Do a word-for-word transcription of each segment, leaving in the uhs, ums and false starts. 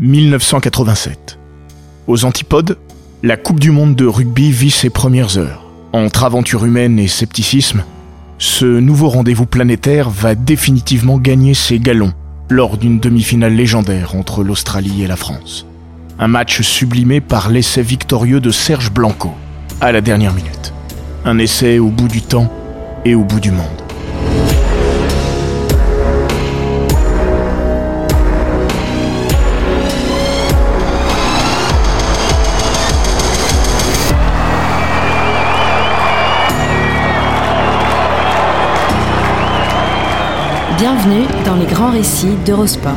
mille neuf cent quatre-vingt-sept. Aux antipodes, la Coupe du monde de rugby vit ses premières heures. Entre aventure humaine et scepticisme, ce nouveau rendez-vous planétaire va définitivement gagner ses galons lors d'une demi-finale légendaire entre l'Australie et la France. Un match sublimé par l'essai victorieux de Serge Blanco, à la dernière minute. Un essai au bout du temps et au bout du monde. Bienvenue dans les grands récits d'Eurosport.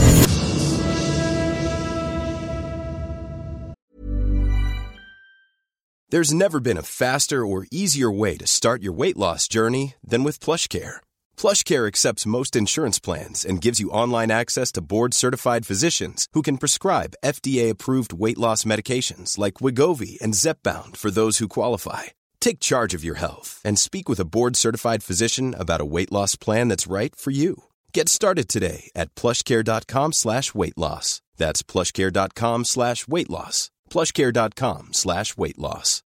There's never been a faster or easier way to start your weight loss journey than with PlushCare. PlushCare accepts most insurance plans and gives you online access to board-certified physicians who can prescribe F D A-approved weight loss medications like Wegovy and Zepbound for those who qualify. Take charge of your health and speak with a board-certified physician about a weight loss plan that's right for you. Get started today at plushcare.com slash weight loss. That's plushcare.com slash weight loss. plushcare.com slash weight loss.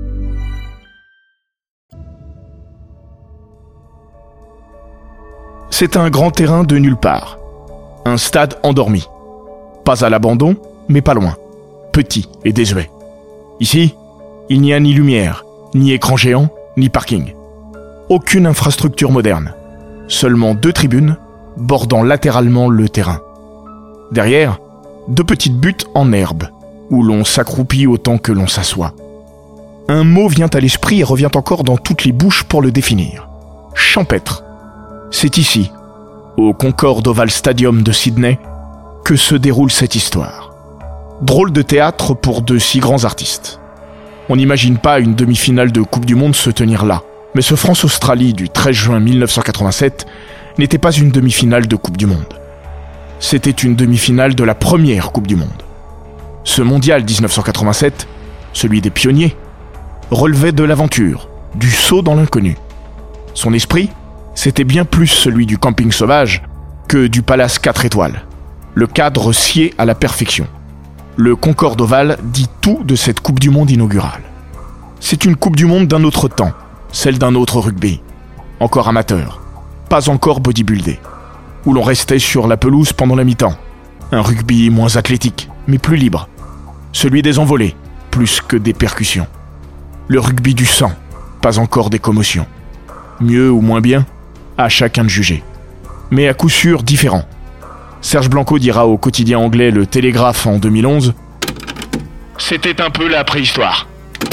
C'est un grand terrain de nulle part. Un stade endormi. Pas à l'abandon, mais pas loin. Petit et désuet. Ici, il n'y a ni lumière, ni écran géant, ni parking. Aucune infrastructure moderne. Seulement deux tribunes, bordant latéralement le terrain. Derrière, deux petites buttes en herbe, où l'on s'accroupit autant que l'on s'assoit. Un mot vient à l'esprit et revient encore dans toutes les bouches pour le définir. Champêtre. C'est ici, au Concorde Oval Stadium de Sydney, que se déroule cette histoire. Drôle de théâtre pour de si grands artistes. On n'imagine pas une demi-finale de Coupe du Monde se tenir là. Mais ce France-Australie du treize juin mille neuf cent quatre-vingt-sept n'était pas une demi-finale de Coupe du Monde. C'était une demi-finale de la première Coupe du Monde. Ce mondial dix-neuf cent quatre-vingt-sept, celui des pionniers, relevait de l'aventure, du saut dans l'inconnu. Son esprit, c'était bien plus celui du camping sauvage que du palace quatre étoiles. Le cadre scié à la perfection. Le Concorde Oval dit tout de cette Coupe du Monde inaugurale. C'est une Coupe du Monde d'un autre temps, celle d'un autre rugby. Encore amateur, pas encore bodybuildé, où l'on restait sur la pelouse pendant la mi-temps. Un rugby moins athlétique, mais plus libre. Celui des envolées, plus que des percussions. Le rugby du sang, pas encore des commotions. Mieux ou moins bien, à chacun de juger. Mais à coup sûr différent. Serge Blanco dira au quotidien anglais Le Télégraphe en deux mille onze « C'était un peu la préhistoire ».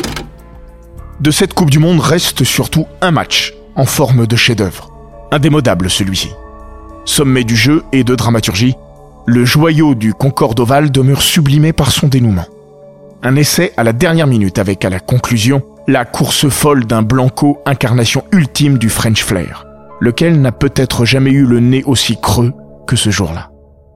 De cette Coupe du Monde reste surtout un match, en forme de chef-d'œuvre. Indémodable celui-ci. Sommet du jeu et de dramaturgie, le joyau du Concorde Oval demeure sublimé par son dénouement. Un essai à la dernière minute avec à la conclusion la course folle d'un Blanco incarnation ultime du French Flair, lequel n'a peut-être jamais eu le nez aussi creux que ce jour-là.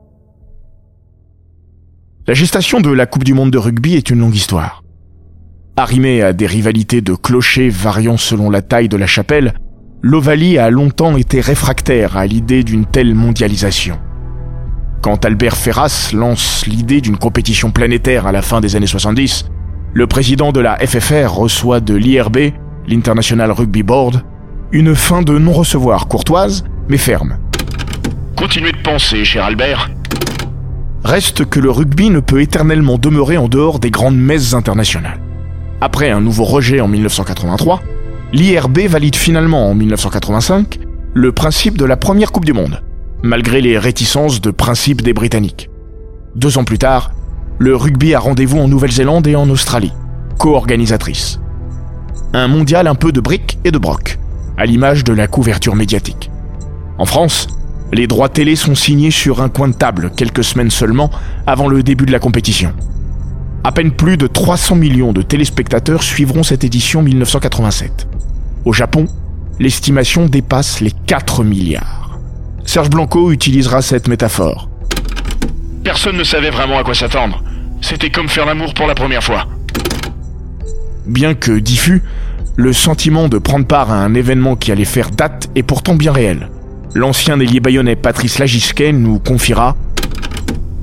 La gestation de la Coupe du Monde de rugby est une longue histoire. Arrimée à des rivalités de clochers variant selon la taille de la chapelle, l'Ovalie a longtemps été réfractaire à l'idée d'une telle mondialisation. Quand Albert Ferras lance l'idée d'une compétition planétaire à la fin des années soixante-dix, le président de la F F R reçoit de l'I R B, l'International Rugby Board, une fin de non-recevoir courtoise, mais ferme. Continuez de penser, cher Albert. Reste que le rugby ne peut éternellement demeurer en dehors des grandes messes internationales. Après un nouveau rejet en mille neuf cent quatre-vingt-trois, l'I R B valide finalement en mille neuf cent quatre-vingt-cinq le principe de la première Coupe du Monde, malgré les réticences de principe des Britanniques. Deux ans plus tard, le rugby a rendez-vous en Nouvelle-Zélande et en Australie, co-organisatrices. Un mondial un peu de bric et de broc, à l'image de la couverture médiatique. En France, les droits télé sont signés sur un coin de table quelques semaines seulement avant le début de la compétition. À peine plus de trois cents millions de téléspectateurs suivront cette édition mille neuf cent quatre-vingt-sept. Au Japon, l'estimation dépasse les quatre milliards. Serge Blanco utilisera cette métaphore. Personne ne savait vraiment à quoi s'attendre. C'était comme faire l'amour pour la première fois. Bien que diffus, le sentiment de prendre part à un événement qui allait faire date est pourtant bien réel. L'ancien ailier bayonnais Patrice Lagisquet nous confiera «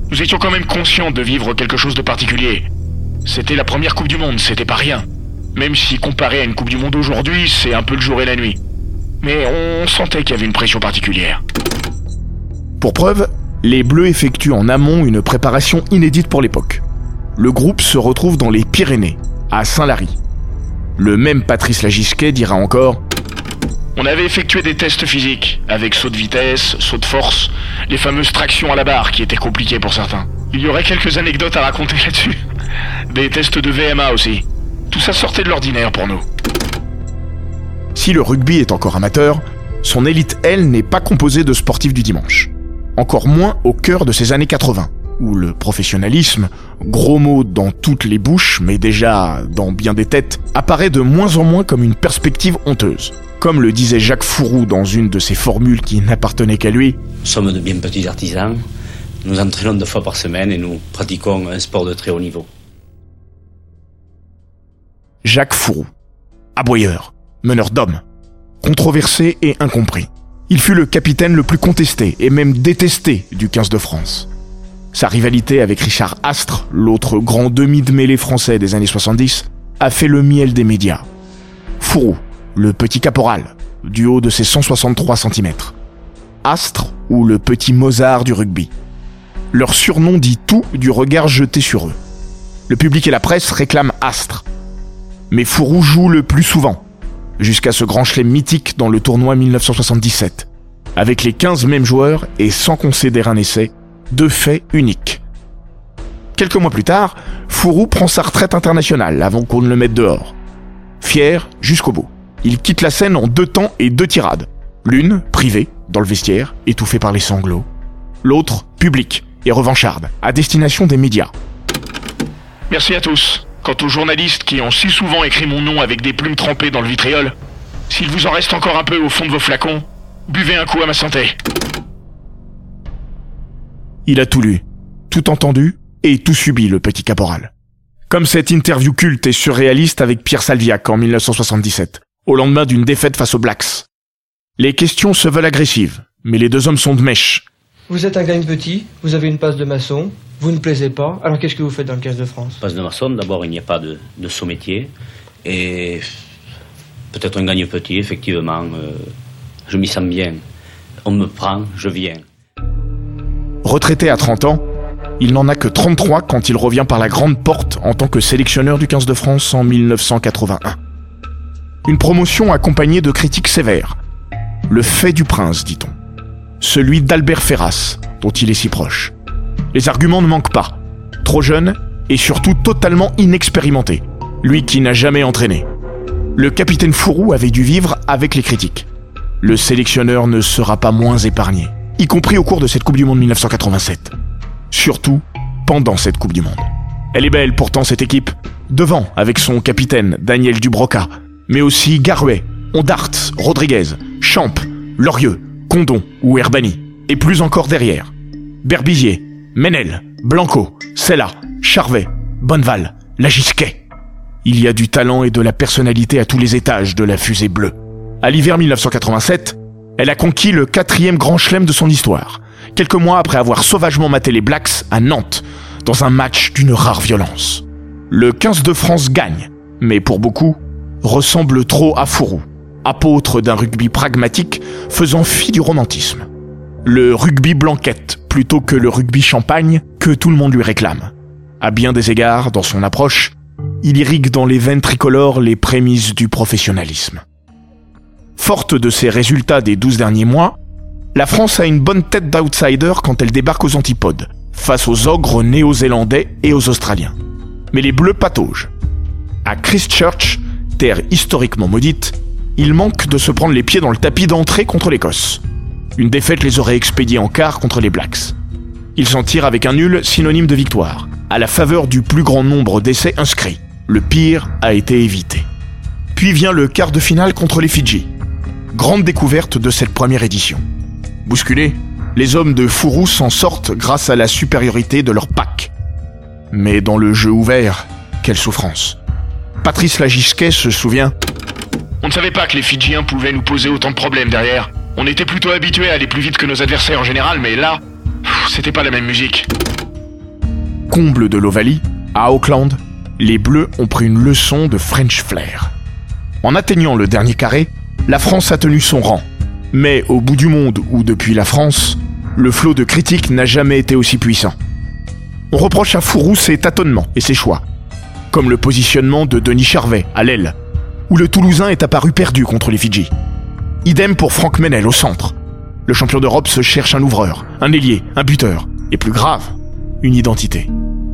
Nous étions quand même conscients de vivre quelque chose de particulier. C'était la première Coupe du Monde, c'était pas rien. Même si comparé à une Coupe du Monde aujourd'hui, c'est un peu le jour et la nuit. Mais on sentait qu'il y avait une pression particulière. Pour preuve, les Bleus effectuent en amont une préparation inédite pour l'époque. Le groupe se retrouve dans les Pyrénées, à Saint-Lary. Le même Patrice Lagisquet dira encore « On avait effectué des tests physiques, avec saut de vitesse, saut de force, les fameuses tractions à la barre qui étaient compliquées pour certains. Il y aurait quelques anecdotes à raconter là-dessus. Des tests de V M A aussi. Tout ça sortait de l'ordinaire pour nous. » Si le rugby est encore amateur, son élite, elle, n'est pas composée de sportifs du dimanche. Encore moins au cœur de ces années quatre-vingts, où le professionnalisme, gros mot dans toutes les bouches, mais déjà dans bien des têtes, apparaît de moins en moins comme une perspective honteuse. Comme le disait Jacques Fourou dans une de ses formules qui n'appartenait qu'à lui. Nous sommes de bien petits artisans, nous entraînons deux fois par semaine et nous pratiquons un sport de très haut niveau. Jacques Fourou, aboyeur, meneur d'hommes, controversé et incompris. Il fut le capitaine le plus contesté et même détesté du quinze de France. Sa rivalité avec Richard Astre, l'autre grand demi de mêlée français des années soixante-dix, a fait le miel des médias. Fourou, le petit caporal, du haut de ses cent soixante-trois centimètres. Astre, ou le petit Mozart du rugby. Leur surnom dit tout du regard jeté sur eux. Le public et la presse réclament Astre. Mais Fourou joue le plus souvent, jusqu'à ce grand chelem mythique dans le tournoi mille neuf cent soixante-dix-sept. Avec les quinze mêmes joueurs et sans concéder un essai, deux faits uniques. Quelques mois plus tard, Fourou prend sa retraite internationale avant qu'on ne le mette dehors. Fier jusqu'au bout. Il quitte la scène en deux temps et deux tirades. L'une, privée, dans le vestiaire, étouffée par les sanglots. L'autre, publique et revancharde, à destination des médias. Merci à tous. Quant aux journalistes qui ont si souvent écrit mon nom avec des plumes trempées dans le vitriol, s'il vous en reste encore un peu au fond de vos flacons, buvez un coup à ma santé. Il a tout lu, tout entendu et tout subi, le petit caporal. Comme cette interview culte et surréaliste avec Pierre Salviac en mille neuf cent soixante-dix-sept, au lendemain d'une défaite face aux Blacks. Les questions se veulent agressives, mais les deux hommes sont de mèche. Vous êtes un gagne petit, vous avez une passe de maçon, vous ne plaisez pas, alors qu'est-ce que vous faites dans le quinze de France ? Passe de maçon, d'abord il n'y a pas de, de saut métier, et peut-être un gagne petit, effectivement, euh, je m'y sens bien. On me prend, je viens. Retraité à trente ans, il n'en a que trente-trois quand il revient par la grande porte en tant que sélectionneur du quinze de France en mille neuf cent quatre-vingt-un. Une promotion accompagnée de critiques sévères. Le fait du prince, dit-on. Celui d'Albert Ferras, dont il est si proche. Les arguments ne manquent pas. Trop jeune et surtout totalement inexpérimenté. Lui qui n'a jamais entraîné. Le capitaine Fourou avait dû vivre avec les critiques. Le sélectionneur ne sera pas moins épargné, y compris au cours de cette Coupe du Monde mille neuf cent quatre-vingt-sept. Surtout pendant cette Coupe du Monde. Elle est belle pourtant cette équipe. Devant avec son capitaine Daniel Dubroca, mais aussi Garouet, Ondart, Rodriguez, Champ, Lorieux, Condon ou Herbani. Et plus encore derrière. Berbizier, Ménel, Blanco, Sella, Charvet, Bonneval, Lagisquet. Il y a du talent et de la personnalité à tous les étages de la fusée bleue. À l'hiver mille neuf cent quatre-vingt-sept, elle a conquis le quatrième grand chelem de son histoire, quelques mois après avoir sauvagement maté les Blacks à Nantes, dans un match d'une rare violence. Le quinze de France gagne, mais pour beaucoup, ressemble trop à Fourou, apôtre d'un rugby pragmatique faisant fi du romantisme. Le rugby blanquette plutôt que le rugby champagne que tout le monde lui réclame. À bien des égards, dans son approche, il irrigue dans les veines tricolores les prémices du professionnalisme. Forte de ses résultats des douze derniers mois, la France a une bonne tête d'outsider quand elle débarque aux antipodes, face aux ogres néo-zélandais et aux Australiens. Mais les Bleus pataugent. À Christchurch, terre historiquement maudite, il manque de se prendre les pieds dans le tapis d'entrée contre l'Écosse. Une défaite les aurait expédiés en quart contre les Blacks. Ils s'en tirent avec un nul synonyme de victoire, à la faveur du plus grand nombre d'essais inscrits. Le pire a été évité. Puis vient le quart de finale contre les Fidji. Grande découverte de cette première édition. Bousculés, les hommes de Fourou s'en sortent grâce à la supériorité de leur pack. Mais dans le jeu ouvert, quelle souffrance. Patrice Lagisquet se souvient « On ne savait pas que les Fidjiens pouvaient nous poser autant de problèmes derrière. On était plutôt habitués à aller plus vite que nos adversaires en général, mais là, pff, c'était pas la même musique. » comble de l'Ovalie, à Auckland, les Bleus ont pris une leçon de French flair. En atteignant le dernier carré, la France a tenu son rang. Mais au bout du monde ou depuis la France, le flot de critiques n'a jamais été aussi puissant. On reproche à Fourou ses tâtonnements et ses choix, comme le positionnement de Denis Charvet à l'aile, où le Toulousain est apparu perdu contre les Fidji. Idem pour Franck Menel au centre. Le champion d'Europe se cherche un ouvreur, un ailier, un buteur, et plus grave, une identité.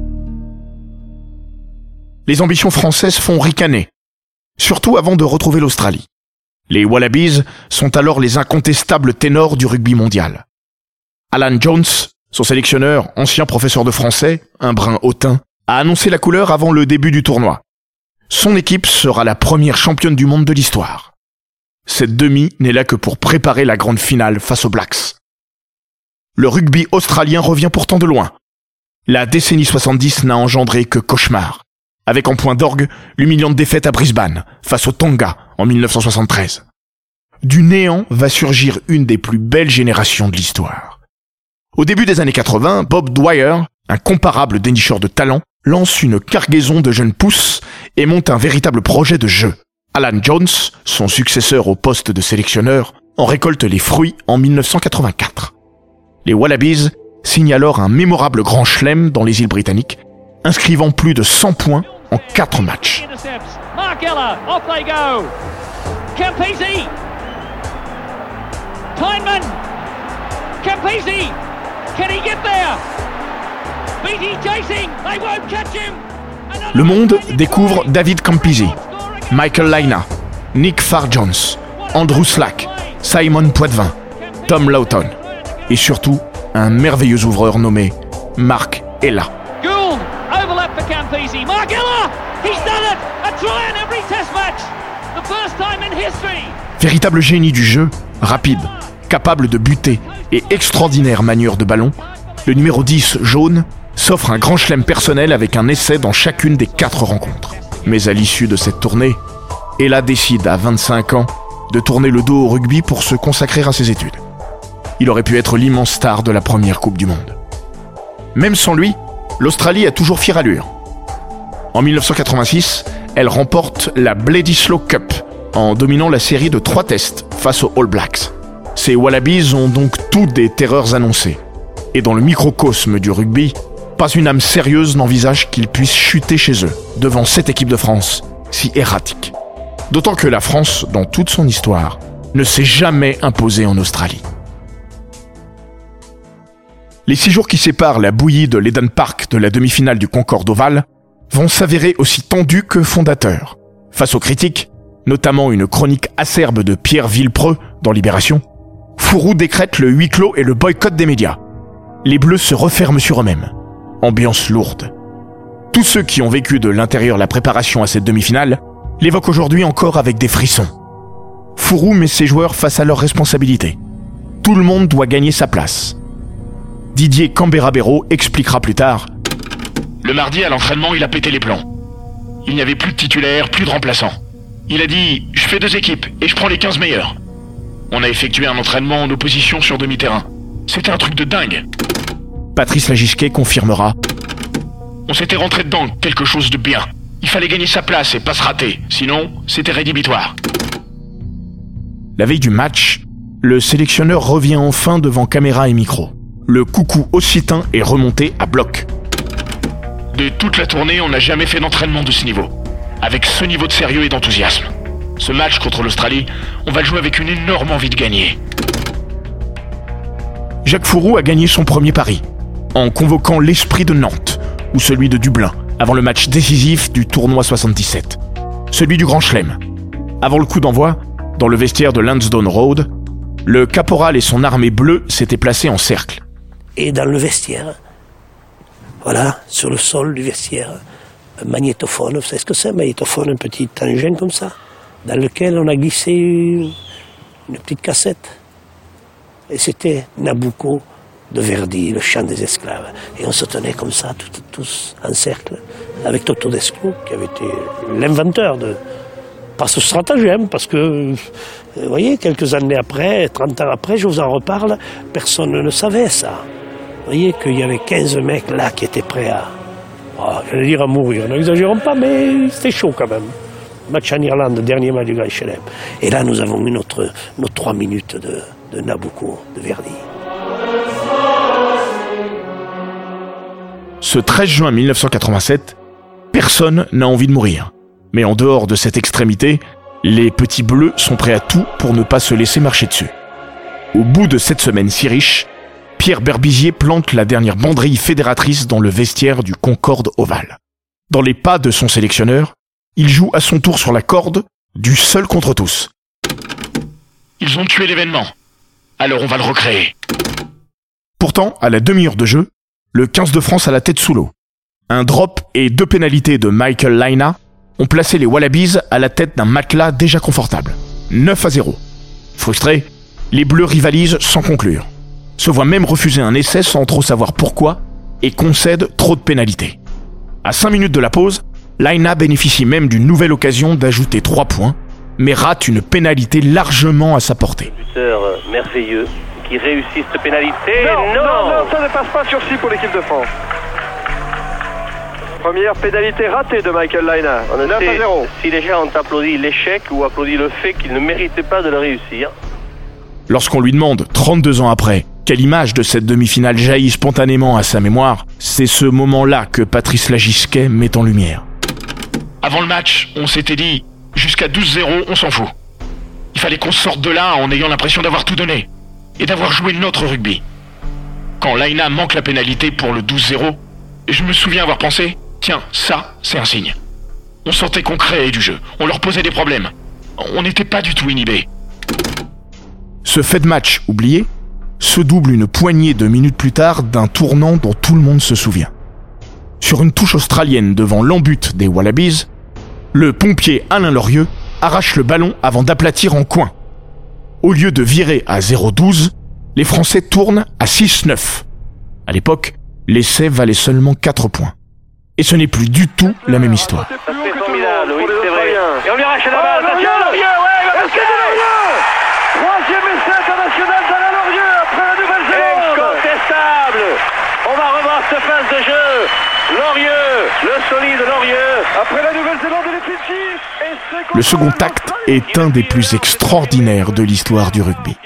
Les ambitions françaises font ricaner, surtout avant de retrouver l'Australie. Les Wallabies sont alors les incontestables ténors du rugby mondial. Alan Jones, son sélectionneur, ancien professeur de français, un brin hautain, a annoncé la couleur avant le début du tournoi. Son équipe sera la première championne du monde de l'histoire. Cette demi n'est là que pour préparer la grande finale face aux Blacks. Le rugby australien revient pourtant de loin. La décennie soixante-dix n'a engendré que cauchemar, avec en point d'orgue l'humiliante défaite à Brisbane, face aux Tonga en mille neuf cent soixante-treize. Du néant va surgir une des plus belles générations de l'histoire. Au début des années quatre-vingts, Bob Dwyer, incomparable dénicheur de talent, lance une cargaison de jeunes pousses et monte un véritable projet de jeu. Alan Jones, son successeur au poste de sélectionneur, en récolte les fruits en mille neuf cent quatre-vingt-quatre. Les Wallabies signent alors un mémorable grand chelem dans les îles britanniques, inscrivant plus de cent points en quatre matchs. Mark Ella, off they go. Campese. Tyneman. Campese. Can he get there? Beatty chasing. They won't catch him. Le monde découvre David Campese, Michael Laina, Nick Farr-Jones, Andrew Slack, Simon Poitvin, Tom Lawton et surtout un merveilleux ouvreur nommé Mark Ella. Gould, overlap for Campese. Mark Ella, he's done it. A try in every test match. The first time in history. Véritable génie du jeu, rapide, capable de buter et extraordinaire manieur de ballon, le numéro dix jaune s'offre un grand chelem personnel avec un essai dans chacune des quatre rencontres. Mais à l'issue de cette tournée, Ella décide à vingt-cinq ans de tourner le dos au rugby pour se consacrer à ses études. Il aurait pu être l'immense star de la première Coupe du Monde. Même sans lui, l'Australie a toujours fière allure. En mille neuf cent quatre-vingt-six, elle remporte la Bledisloe Cup en dominant la série de trois tests face aux All Blacks. Ces Wallabies ont donc toutes des terreurs annoncées. Et dans le microcosme du rugby, pas une âme sérieuse n'envisage qu'ils puissent chuter chez eux, devant cette équipe de France, si erratique. D'autant que la France, dans toute son histoire, ne s'est jamais imposée en Australie. Les six jours qui séparent la bouillie de l'Eden Park de la demi-finale du Concorde Oval vont s'avérer aussi tendus que fondateurs. Face aux critiques, notamment une chronique acerbe de Pierre Villepreux dans Libération, Fourou décrète le huis clos et le boycott des médias. Les Bleus se referment sur eux-mêmes. Ambiance lourde. Tous ceux qui ont vécu de l'intérieur la préparation à cette demi-finale l'évoquent aujourd'hui encore avec des frissons. Fourou met ses joueurs face à leurs responsabilités. Tout le monde doit gagner sa place. Didier Cambera-Béraud expliquera plus tard. Le mardi, à l'entraînement, il a pété les plombs. Il n'y avait plus de titulaires, plus de remplaçants. Il a dit « Je fais deux équipes et je prends les quinze meilleurs ». On a effectué un entraînement en opposition sur demi-terrain. C'était un truc de dingue. Patrice Lagisquet confirmera. On s'était rentré dedans, quelque chose de bien. Il fallait gagner sa place et pas se rater, sinon c'était rédhibitoire. La veille du match, le sélectionneur revient enfin devant caméra et micro. Le coucou occitan est remonté à bloc. De toute la tournée, on n'a jamais fait d'entraînement de ce niveau. Avec ce niveau de sérieux et d'enthousiasme. Ce match contre l'Australie, on va le jouer avec une énorme envie de gagner. Jacques Fourou a gagné son premier pari, en convoquant l'Esprit de Nantes, ou celui de Dublin, avant le match décisif du tournoi soixante-dix-sept. Celui du Grand Chelem. Avant le coup d'envoi, dans le vestiaire de Lansdowne Road, le caporal et son armée bleue s'étaient placés en cercle. Et dans le vestiaire, voilà, sur le sol du vestiaire, un magnétophone, vous savez ce que c'est, un magnétophone, un petit engin comme ça, dans lequel on a glissé une, une petite cassette. Et c'était Nabucco de Verdi, le chant des esclaves. Et on se tenait comme ça, tout, tous en cercle, avec Toto Desclous, qui avait été l'inventeur de... Pas ce stratagème, parce que, vous voyez, quelques années après, trente ans après, je vous en reparle, personne ne savait ça. Vous voyez qu'il y avait quinze mecs là qui étaient prêts à, Oh, j'allais dire à mourir, n'exagérons pas, mais c'était chaud quand même. Match en Irlande, dernier match du Grand Chelem. Et là, nous avons eu notre, nos trois minutes de, de Nabucco, de Verdi. Ce treize juin mille neuf cent quatre-vingt-sept, personne n'a envie de mourir. Mais en dehors de cette extrémité, les petits bleus sont prêts à tout pour ne pas se laisser marcher dessus. Au bout de cette semaine si riche, Pierre Berbizier plante la dernière banderille fédératrice dans le vestiaire du Concorde Oval. Dans les pas de son sélectionneur, il joue à son tour sur la corde, du seul contre tous. Ils ont tué l'événement. Alors on va le recréer. Pourtant, à la demi-heure de jeu, le quinze de France a la tête sous l'eau. Un drop et deux pénalités de Michael Laina ont placé les Wallabies à la tête d'un matelas déjà confortable. neuf à zéro. Frustrés, les Bleus rivalisent sans conclure. Se voient même refuser un essai sans trop savoir pourquoi et concèdent trop de pénalités. À cinq minutes de la pause, Laina bénéficie même d'une nouvelle occasion d'ajouter trois points, mais rate une pénalité largement à sa portée. Buteur merveilleux qui réussit cette pénalité. Non, non, non, non, ça ne passe pas sur six pour l'équipe de France. Première pénalité ratée de Michael Laina. On ne neuf à zéro. Si les gens ont applaudi l'échec ou applaudi le fait qu'ils ne méritaient pas de le réussir. Lorsqu'on lui demande, trente-deux ans après, quelle image de cette demi-finale jaillit spontanément à sa mémoire, c'est ce moment-là que Patrice Lagisquet met en lumière. Avant le match, on s'était dit, jusqu'à douze zéro, on s'en fout. Il fallait qu'on sorte de là en ayant l'impression d'avoir tout donné et d'avoir joué notre rugby. Quand Laina manque la pénalité pour le douze zéro, je me souviens avoir pensé, tiens, ça, c'est un signe. On sentait qu'on créait du jeu, on leur posait des problèmes. On n'était pas du tout inhibés. Ce fait de match oublié se double une poignée de minutes plus tard d'un tournant dont tout le monde se souvient. Sur une touche australienne devant l'embut des Wallabies, le pompier Alain Lorieux arrache le ballon avant d'aplatir en coin. Au lieu de virer à zéro douze, les Français tournent à six neuf. À l'époque, l'essai valait seulement quatre points. Et ce n'est plus du tout la même histoire. Ça fait formidable, oui, c'est vrai. Et on lui arrache la balle. Attention, Lorieux, ouais, il va marquer Lorieux. Troisième essai international d'Alain Lorieux après la Nouvelle-Zélande. Incontestable. On va revoir ce phase de jeu. Lorieux, le solide Lorieux. Après la Nouvelle-Zélande et les Fidji. Le second acte est un des plus extraordinaires de l'histoire du rugby.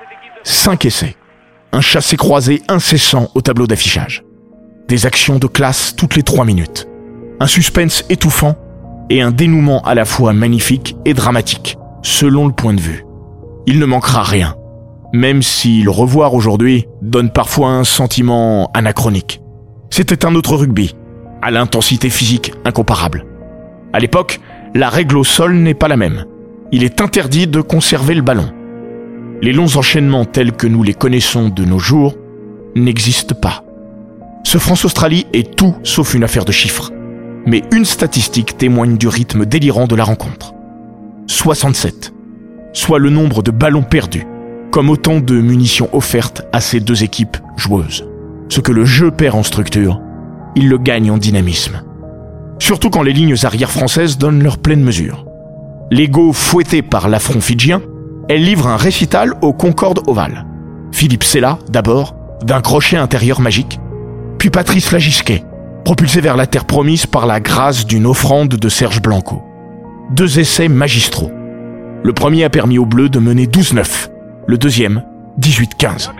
Cinq essais. Un chassé-croisé incessant au tableau d'affichage. Des actions de classe toutes les trois minutes. Un suspense étouffant et un dénouement à la fois magnifique et dramatique, selon le point de vue. Il ne manquera rien, même si le revoir aujourd'hui donne parfois un sentiment anachronique. C'était un autre rugby, à l'intensité physique incomparable. À l'époque, la règle au sol n'est pas la même. Il est interdit de conserver le ballon. Les longs enchaînements tels que nous les connaissons de nos jours n'existent pas. Ce France-Australie est tout sauf une affaire de chiffres. Mais une statistique témoigne du rythme délirant de la rencontre. soixante-sept. Soit le nombre de ballons perdus, comme autant de munitions offertes à ces deux équipes joueuses. Ce que le jeu perd en structure, il le gagne en dynamisme. Surtout quand les lignes arrières françaises donnent leur pleine mesure. L'ego fouetté par l'affront fidjien, elle livre un récital au Concorde Oval. Philippe Sella, d'abord, d'un crochet intérieur magique, puis Patrice Lagisquet, propulsé vers la terre promise par la grâce d'une offrande de Serge Blanco. Deux essais magistraux. Le premier a permis aux Bleus de mener douze neuf, le deuxième, dix-huit quinze.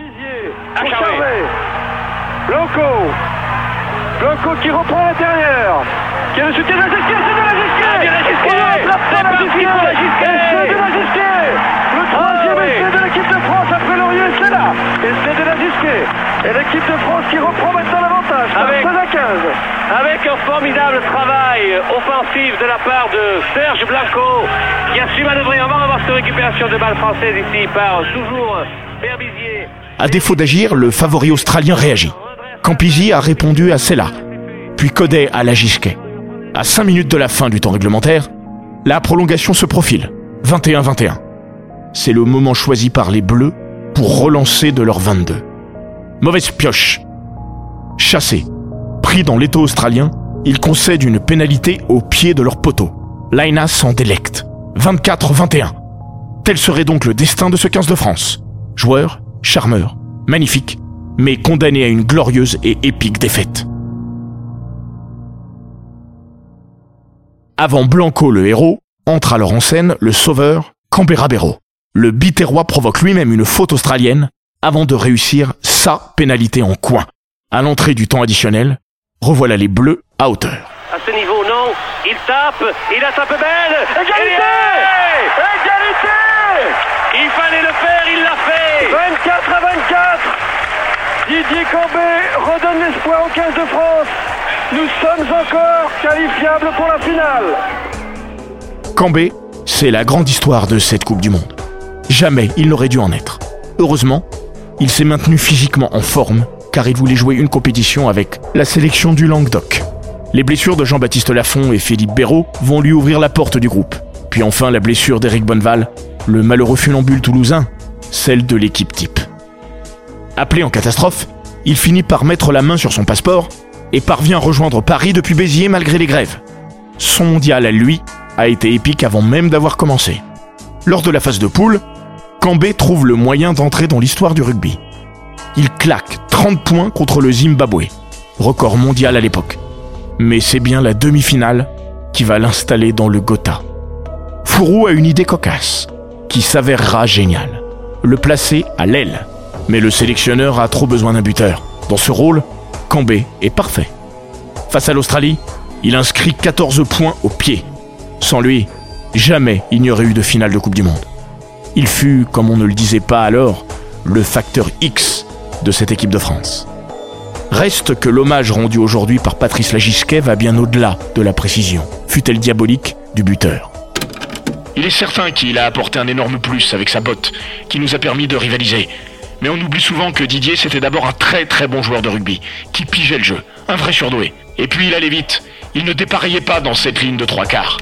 Blanco Blanco qui reprend à l'intérieur, qui a le soutien de Lagisquet, c'est de Lagisquet, c'est parti pour Lagisquet, c'est de Lagisquet, le troisième essai de l'équipe de France après Laurier, c'est là, et c'est de Lagisquet, et l'équipe de France qui reprend maintenant l'avantage, avec, seize à quinze. Avec un formidable travail offensif de la part de Serge Blanco, qui a su manœuvrer. On va revoir cette récupération de balle française ici par toujours Berbizier. À défaut d'agir, le favori australien réagit. Campizi a répondu à Sella, puis Codet à Lagisquet. À cinq minutes de la fin du temps réglementaire, la prolongation se profile, vingt et un vingt et un. C'est le moment choisi par les Bleus pour relancer de leur vingt-deux. Mauvaise pioche. Chassé, pris dans l'étau australien, ils concèdent une pénalité au pied de leur poteau. Laina s'en délecte, vingt-quatre vingt et un. Tel serait donc le destin de ce quinze de France. Joueur, charmeur, magnifique, mais condamné à une glorieuse et épique défaite. Avant Blanco le héros, entre alors en scène le sauveur Cambé Rabero. Le Biterrois provoque lui-même une faute australienne avant de réussir sa pénalité en coin. À l'entrée du temps additionnel, revoilà les Bleus à hauteur. À ce niveau, non. Il tape, il a tape belle. Égalité! Égalité! Il fallait le faire, il l'a fait. vingt-quatre à vingt-quatre. Didier Cambé redonne l'espoir au quinze de France. Nous sommes encore qualifiables pour la finale. Cambé, c'est la grande histoire de cette Coupe du Monde. Jamais il n'aurait dû en être. Heureusement, il s'est maintenu physiquement en forme car il voulait jouer une compétition avec la sélection du Languedoc. Les blessures de Jean-Baptiste Lafont et Philippe Béraud vont lui ouvrir la porte du groupe. Puis enfin la blessure d'Éric Bonneval, le malheureux funambule toulousain, celle de l'équipe type. Appelé en catastrophe, il finit par mettre la main sur son passeport et parvient à rejoindre Paris depuis Béziers malgré les grèves. Son mondial à lui a été épique avant même d'avoir commencé. Lors de la phase de poule, Cambé trouve le moyen d'entrer dans l'histoire du rugby. Il claque trente points contre le Zimbabwe, record mondial à l'époque. Mais c'est bien la demi-finale qui va l'installer dans le Gotha. Fourou a une idée cocasse, qui s'avérera géniale. Le placer à l'aile. Mais le sélectionneur a trop besoin d'un buteur. Dans ce rôle, Cambé est parfait. Face à l'Australie, il inscrit quatorze points au pied. Sans lui, jamais il n'y aurait eu de finale de Coupe du Monde. Il fut, comme on ne le disait pas alors, le facteur X de cette équipe de France. Reste que l'hommage rendu aujourd'hui par Patrice Lagisquet va bien au-delà de la précision, fut-elle diabolique, du buteur. Il est certain qu'il a apporté un énorme plus avec sa botte, qui nous a permis de rivaliser. Mais on oublie souvent que Didier, c'était d'abord un très très bon joueur de rugby, qui pigeait le jeu, un vrai surdoué. Et puis il allait vite, il ne dépareillait pas dans cette ligne de trois quarts.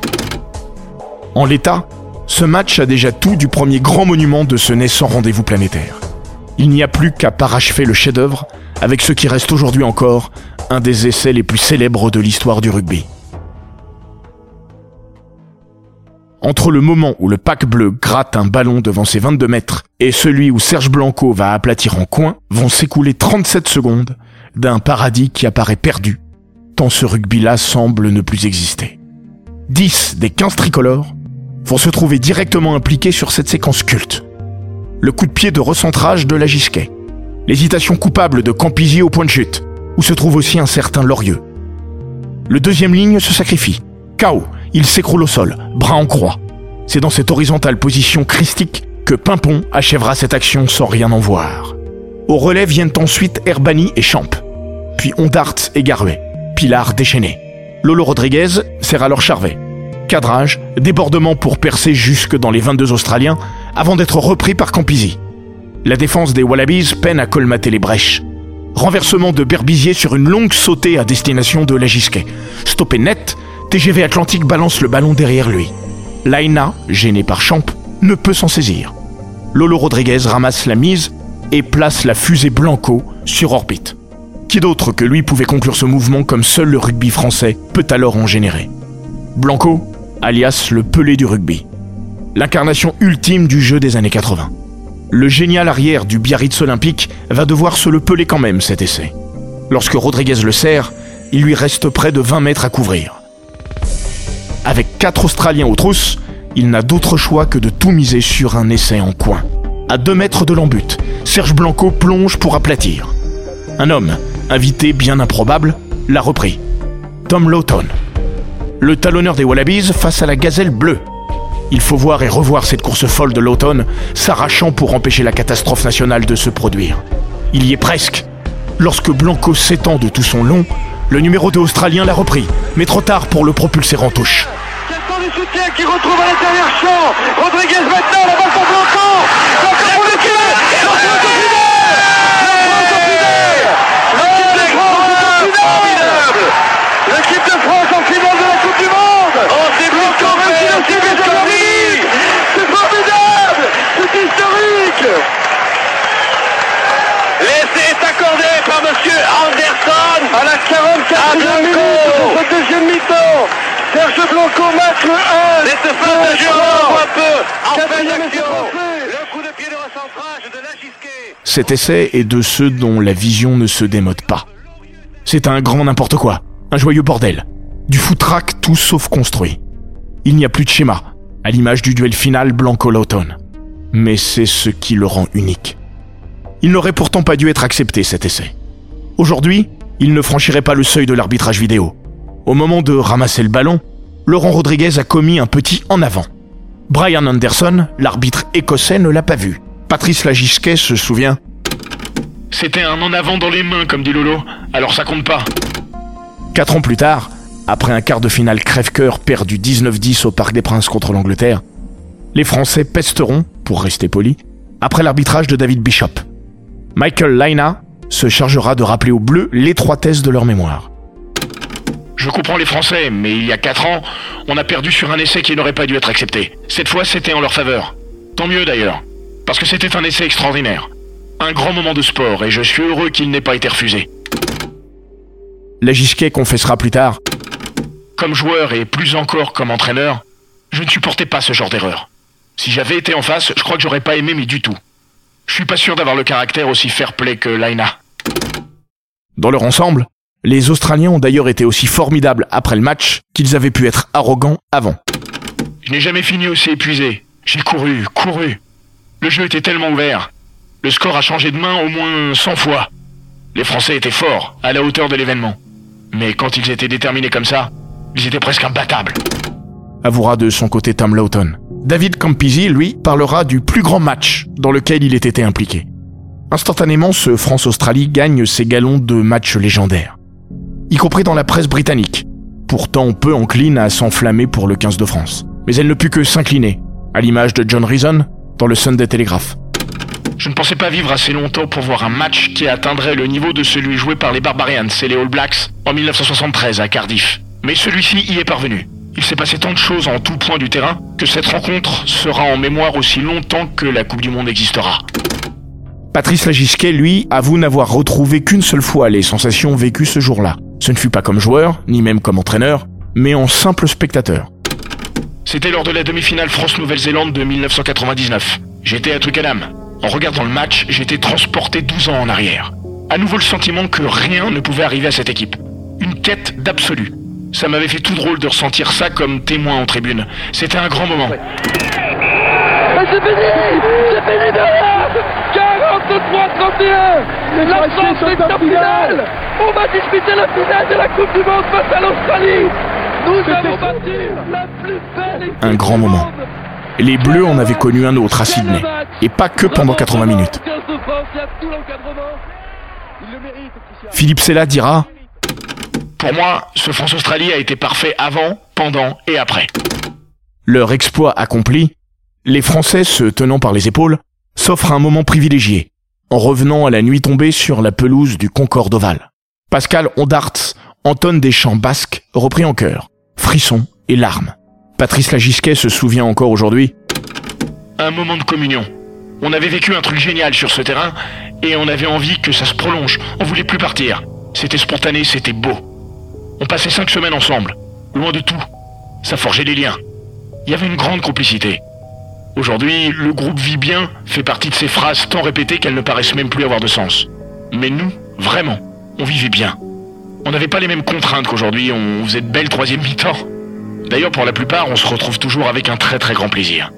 En l'état, ce match a déjà tout du premier grand monument de ce naissant rendez-vous planétaire. Il n'y a plus qu'à parachever le chef-d'œuvre avec ce qui reste aujourd'hui encore un des essais les plus célèbres de l'histoire du rugby. Entre le moment où le pack bleu gratte un ballon devant ses vingt-deux mètres et celui où Serge Blanco va aplatir en coin, vont s'écouler trente-sept secondes d'un paradis qui apparaît perdu, tant ce rugby-là semble ne plus exister. dix des quinze tricolores vont se trouver directement impliqués sur cette séquence culte. Le coup de pied de recentrage de Lagisquet, l'hésitation coupable de Campisi au point de chute, où se trouve aussi un certain Lorieux. Le deuxième ligne se sacrifie. K O, il s'écroule au sol, bras en croix. C'est dans cette horizontale position christique que Pimpon achèvera cette action sans rien en voir. Au relais viennent ensuite Herbani et Champ, puis Ondart et Garuet, Pilar déchaîné. Lolo Rodriguez sert alors Charvet. Cadrage, débordement pour percer jusque dans les vingt-deux Australiens avant d'être repris par Campisi. La défense des Wallabies peine à colmater les brèches. Renversement de Berbizier sur une longue sautée à destination de Lagisquet. Stoppé net, T G V Atlantique balance le ballon derrière lui. Laina, gêné par Champ, ne peut s'en saisir. Lolo Rodriguez ramasse la mise et place la fusée Blanco sur orbite. Qui d'autre que lui pouvait conclure ce mouvement comme seul le rugby français peut alors en générer? Blanco, alias le Pelé du rugby. L'incarnation ultime du jeu des années quatre-vingts. Le génial arrière du Biarritz olympique va devoir se le peler quand même cet essai. Lorsque Rodriguez le serre, il lui reste près de vingt mètres à couvrir. Avec quatre Australiens aux trousses, il n'a d'autre choix que de tout miser sur un essai en coin. À deux mètres de l'embut, Serge Blanco plonge pour aplatir. Un homme, invité bien improbable, l'a repris. Tom Lawton. Le talonneur des Wallabies face à la gazelle bleue. Il faut voir et revoir cette course folle de Lawton, s'arrachant pour empêcher la catastrophe nationale de se produire. Il y est presque. Lorsque Blanco s'étend de tout son long, le numéro deux australien l'a repris, mais trop tard pour le propulser en touche. Quel temps du soutien qui retrouve à l'intérieur Champ. Rodriguez maintenant, la balle pour Blanco. Blanco pour le tir. La France au finale. L'équipe de France en finale. L'équipe de France en finale de la Coupe du Monde. Oh, c'est Blanco, même si le ciel est joli. C'est formidable. C'est historique. L'essai est accordé par monsieur Anderson à la quarante-quatrième minute de ce deuxième mi-temps. Serge Blanco marque le un. Cette fin de jeu un peu en fin Quatrième d'action. essai. Le coup de pied de recentrage de Lagisquet. Cet essai est de ceux dont la vision ne se démode pas. C'est un grand n'importe quoi, un joyeux bordel, du foutraque tout sauf construit. il n'y a plus de schéma, à l'image du duel final Blanco-Lawton. Mais c'est ce qui le rend unique. Il n'aurait pourtant pas dû être accepté, cet essai. Aujourd'hui, il ne franchirait pas le seuil de l'arbitrage vidéo. Au moment de ramasser le ballon, Laurent Rodriguez a commis un petit en avant. Brian Anderson, l'arbitre écossais, ne l'a pas vu. Patrice Lagisquet se souvient. C'était un en avant dans les mains, comme dit Lolo, alors ça compte pas. Quatre ans plus tard, après un quart de finale crève-cœur perdu dix-neuf dix au Parc des Princes contre l'Angleterre, les Français pesteront, pour rester polis, après l'arbitrage de David Bishop. Michael Laina se chargera de rappeler aux Bleus l'étroitesse de leur mémoire. Je comprends les Français, mais il y a quatre ans, on a perdu sur un essai qui n'aurait pas dû être accepté. Cette fois, c'était en leur faveur. Tant mieux d'ailleurs, parce que c'était un essai extraordinaire. Un grand moment de sport, et je suis heureux qu'il n'ait pas été refusé. Lagisquet confessera plus tard. Comme joueur et plus encore comme entraîneur, je ne supportais pas ce genre d'erreur. Si j'avais été en face, je crois que j'aurais pas aimé, mais du tout. Je suis pas sûr d'avoir le caractère aussi fair-play que Laina. Dans leur ensemble, les Australiens ont d'ailleurs été aussi formidables après le match qu'ils avaient pu être arrogants avant. Je n'ai jamais fini aussi épuisé. J'ai couru, couru. Le jeu était tellement ouvert. Le score a changé de main au moins cent fois. Les Français étaient forts, à la hauteur de l'événement. Mais quand ils étaient déterminés comme ça, ils étaient presque imbattables. Avouera de son côté Tom Lawton. David Campisi, lui, parlera du plus grand match dans lequel il ait été impliqué. Instantanément, ce France-Australie gagne ses galons de match légendaires, y compris dans la presse britannique, pourtant peu encline à s'enflammer pour le quinze de France. Mais elle ne put que s'incliner, à l'image de John Reason dans le Sunday Telegraph. Je ne pensais pas vivre assez longtemps pour voir un match qui atteindrait le niveau de celui joué par les Barbarians et les All Blacks en dix-neuf cent soixante-treize à Cardiff. Mais celui-ci y est parvenu. Il s'est passé tant de choses en tout point du terrain que cette rencontre sera en mémoire aussi longtemps que la Coupe du Monde existera. Patrice Lagisquet, lui, avoue n'avoir retrouvé qu'une seule fois les sensations vécues ce jour-là. Ce ne fut pas comme joueur, ni même comme entraîneur, mais en simple spectateur. C'était lors de la demi-finale France-Nouvelle-Zélande de dix-neuf cent quatre-vingt-dix-neuf. J'étais à Twickenham. En regardant le match, j'étais transporté douze ans en arrière. À nouveau le sentiment que rien ne pouvait arriver à cette équipe. Une quête d'absolu. Ça m'avait fait tout drôle de ressentir ça comme témoin en tribune. C'était un grand moment. Mais c'est fini! C'est fini derrière! quarante-trois trente et un! La France est en finale! On va disputer la finale de la Coupe du Monde face à l'Australie! Nous avons battu la plus belle équipe. Un grand moment. Les Bleus en avaient connu un autre à Sydney. Et pas que pendant quatre-vingts minutes. Philippe Sella dira: pour moi, ce France-Australie a été parfait avant, pendant et après. Leur exploit accompli, les Français, se tenant par les épaules, s'offrent un moment privilégié, en revenant à la nuit tombée sur la pelouse du Concorde Oval. Pascal Ondarts entonne des chants basques repris en chœur, frissons et larmes. Patrice Lagisquet se souvient encore aujourd'hui. Un moment de communion. On avait vécu un truc génial sur ce terrain, et on avait envie que ça se prolonge. On voulait plus partir. C'était spontané, c'était beau. On passait cinq semaines ensemble, loin de tout. Ça forgeait des liens. Il y avait une grande complicité. Aujourd'hui, le groupe vit bien fait partie de ces phrases tant répétées qu'elles ne paraissent même plus avoir de sens. Mais nous, vraiment, on vivait bien. On n'avait pas les mêmes contraintes qu'aujourd'hui, on faisait de belles troisième mi-temps. D'ailleurs, pour la plupart, on se retrouve toujours avec un très très grand plaisir.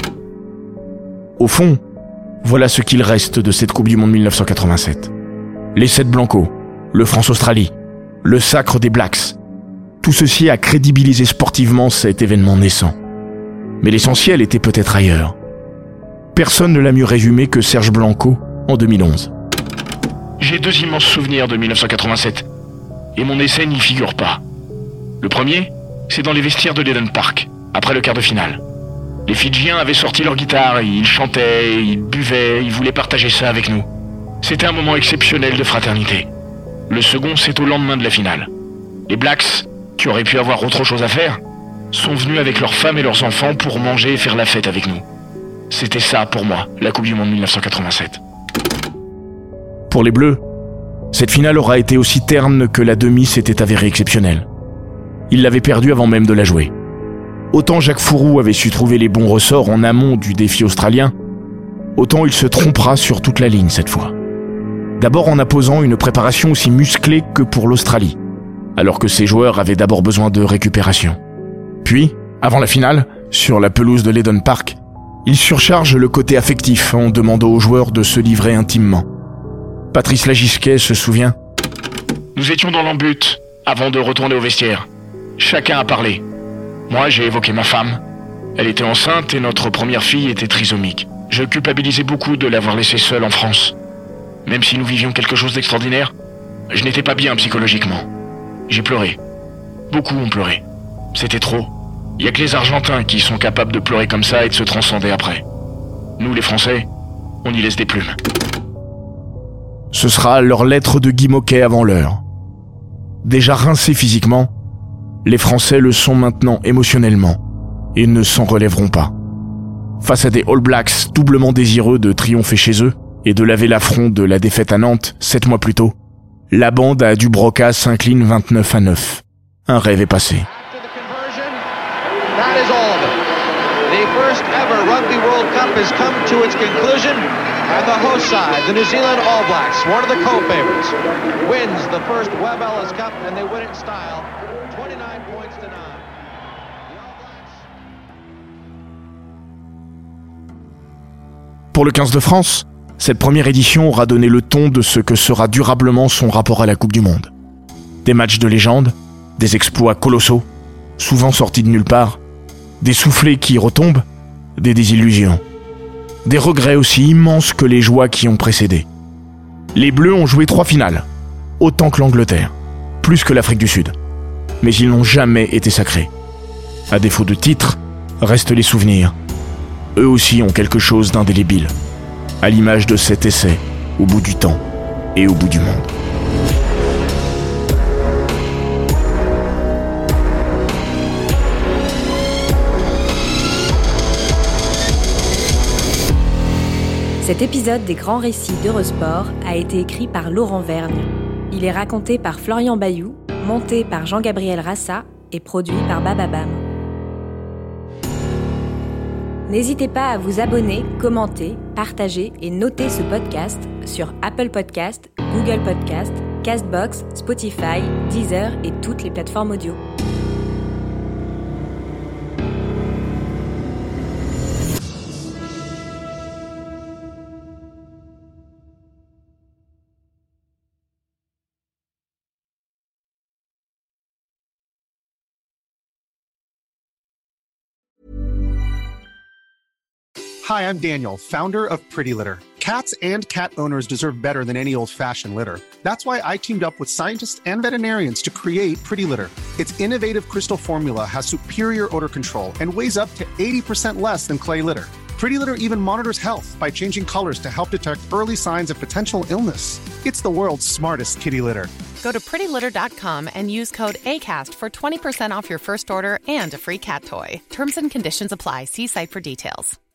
Au fond, voilà ce qu'il reste de cette Coupe du Monde dix-neuf cent quatre-vingt-sept. L'essai de Blanco, le France-Australie, le sacre des Blacks. Tout ceci a crédibilisé sportivement cet événement naissant. Mais l'essentiel était peut-être ailleurs. Personne ne l'a mieux résumé que Serge Blanco en deux mille onze. J'ai deux immenses souvenirs de dix-neuf cent quatre-vingt-sept, et mon essai n'y figure pas. Le premier, c'est dans les vestiaires de l'Eden Park, après le quart de finale. Les Fidjiens avaient sorti leur guitare, ils chantaient, ils buvaient, ils voulaient partager ça avec nous. C'était un moment exceptionnel de fraternité. Le second, c'est au lendemain de la finale. Les Blacks, qui auraient pu avoir autre chose à faire, sont venus avec leurs femmes et leurs enfants pour manger et faire la fête avec nous. C'était ça, pour moi, la Coupe du Monde dix-neuf cent quatre-vingt-sept. Pour les Bleus, cette finale aura été aussi terne que la demi s'était avérée exceptionnelle. Ils l'avaient perdue avant même de la jouer. Autant Jacques Fouroux avait su trouver les bons ressorts en amont du défi australien, autant il se trompera sur toute la ligne cette fois. D'abord en imposant une préparation aussi musclée que pour l'Australie, alors que ses joueurs avaient d'abord besoin de récupération. Puis, Avant la finale, sur la pelouse de l'Eden Park, il surcharge le côté affectif en demandant aux joueurs de se livrer intimement. Patrice Lagisquet se souvient. Nous étions dans l'embut avant de retourner au vestiaire. Chacun a parlé. Moi, j'ai évoqué ma femme. Elle était enceinte et notre première fille était trisomique. Je culpabilisais beaucoup de l'avoir laissée seule en France. Même si nous vivions quelque chose d'extraordinaire, je n'étais pas bien psychologiquement. J'ai pleuré. Beaucoup ont pleuré. C'était trop. Il n'y a que les Argentins qui sont capables de pleurer comme ça et de se transcender après. Nous, les Français, on y laisse des plumes. Ce sera leur lettre de Guy Moquet avant l'heure. Déjà rincés physiquement, les Français le sont maintenant émotionnellement et ne s'en relèveront pas. Face à des All Blacks doublement désireux de triompher chez eux et de laver l'affront de la défaite à Nantes sept mois plus tôt, la bande à Dubroca s'incline vingt-neuf à neuf. Un rêve est passé. That is all. The first ever Rugby World Cup has come to its conclusion, and the host side, the New Zealand All Blacks, one of the co-favorites, wins the first Webb Ellis Cup, and they win it in style, twenty-nine points to nine. Pour le quinze de France, cette première édition aura donné le ton de ce que sera durablement son rapport à la Coupe du Monde. Des matchs de légende, des exploits colossaux, souvent sortis de nulle part, des soufflets qui retombent, des désillusions. Des regrets aussi immenses que les joies qui ont précédé. Les Bleus ont joué trois finales, autant que l'Angleterre, plus que l'Afrique du Sud. Mais ils n'ont jamais été sacrés. À défaut de titres, restent les souvenirs. Eux aussi ont quelque chose d'indélébile, à l'image de cet essai, au bout du temps et au bout du monde. Cet épisode des Grands Récits d'Eurosport a été écrit par Laurent Vergne. Il est raconté par Florian Bayou, monté par Jean-Gabriel Rassa et produit par Bababam. N'hésitez pas à vous abonner, commenter, partager et noter ce podcast sur Apple Podcasts, Google Podcasts, Castbox, Spotify, Deezer et toutes les plateformes audio. Hi, I'm Daniel, founder of Pretty Litter. Cats and cat owners deserve better than any old-fashioned litter. That's why I teamed up with scientists and veterinarians to create Pretty Litter. Its innovative crystal formula has superior odor control and weighs up to eighty percent less than clay litter. Pretty Litter even monitors health by changing colors to help detect early signs of potential illness. It's the world's smartest kitty litter. Go to pretty litter dot com and use code ACAST for twenty percent off your first order and a free cat toy. Terms and conditions apply. See site for details.